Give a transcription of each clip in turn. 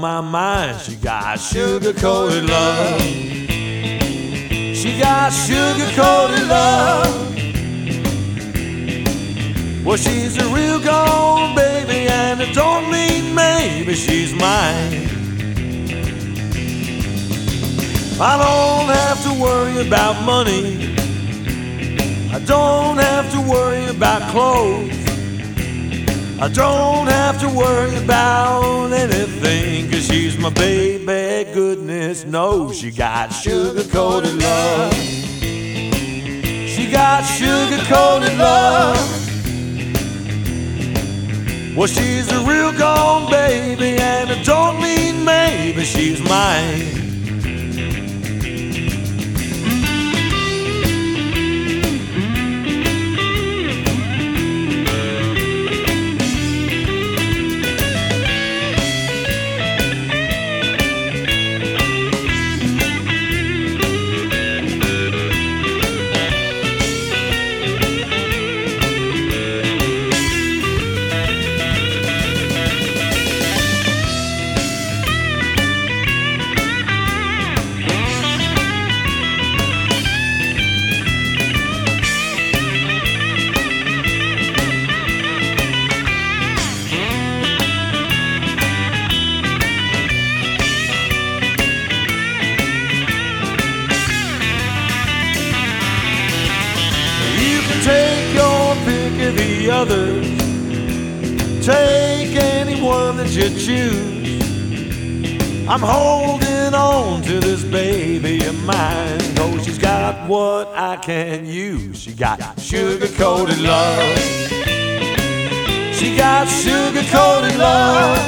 my mind. She got sugar-coated love. She got sugar-coated love. Well, she's a real gone baby, and it don't mean maybe she's mine. I don't have to worry about money. I don't have to worry about clothes. I don't have to worry about anything, 'cause she's my baby, goodness knows. She got sugar-coated love. She got sugar-coated love. Well, she's a real gone baby, and it don't mean maybe she's mine. Take your pick of the others. Take anyone that you choose. I'm holding on to this baby of mine, 'cause she's got what I can use. She got sugar-coated love. She got sugar-coated love.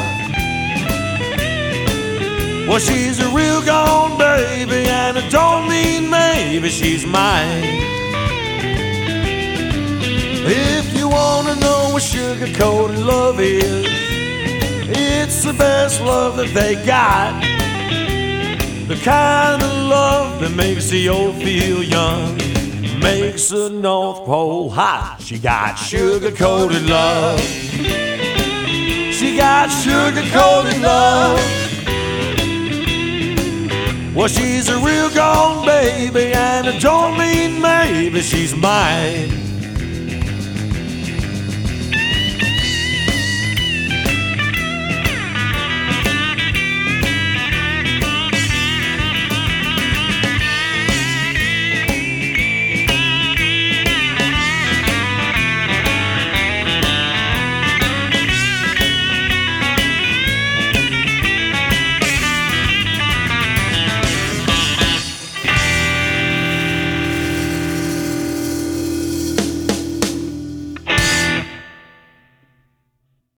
Well, she's a real gone baby, and it don't mean maybe she's mine. If you wanna know what sugar-coated love is, it's the best love that they got. The kind of love that makes the old feel young, makes the North Pole hot. She got sugar-coated love. She got sugar-coated love. Well, she's a real gone baby, and it don't mean maybe she's mine.